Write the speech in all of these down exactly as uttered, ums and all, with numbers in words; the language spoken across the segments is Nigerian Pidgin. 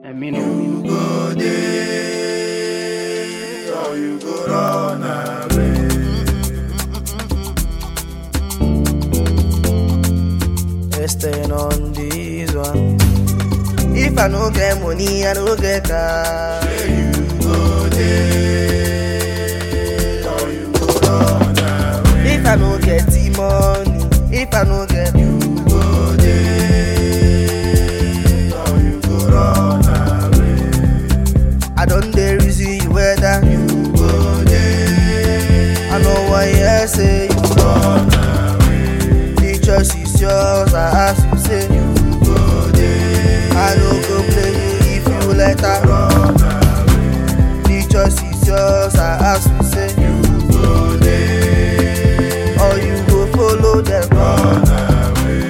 I mean, You go there, or you go run away. Staying on this one. If I no get money, I no get car. You go there, or you go run away. If I no get the money, if I no get You go there, or you go run away. I don't dare reason you whether You go there, I know why you say you run away. the choice is yours. I ask you say You go there, I no go blame you if you let her. run away. The choice is yours. I ask you say You go there, or you go follow them. run away.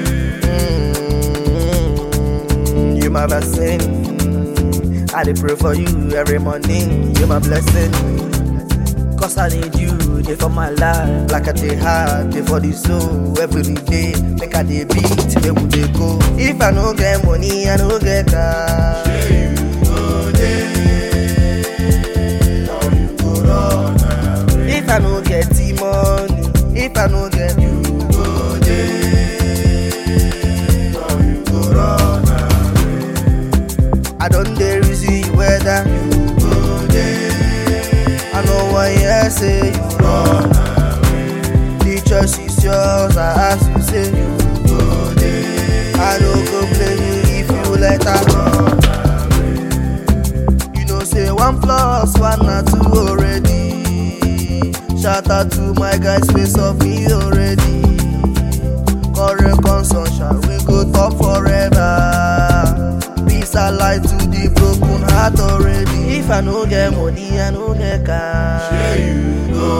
Mm, you my blessing. I dey pray for you every morning. You my blessing. Cause I need you, they for my life. Like I dey hard, they for the soul. Every day, make I dey beat, they would they go. If I no get money, I no get car. You go there, or you go run away. If I no get the money, if I no get you, You go there, or you go run away. I don't dare reason you whether You go there, I know why you say you run away. the choice is yours. I ask you say You go there, I no go blame you if you let her. run away. You know say one plus one na two already. Shout out to my guys face of me already. Correct consumption we go top forever. Peace and light to the broken heart already. If I no get money, I no get car. You go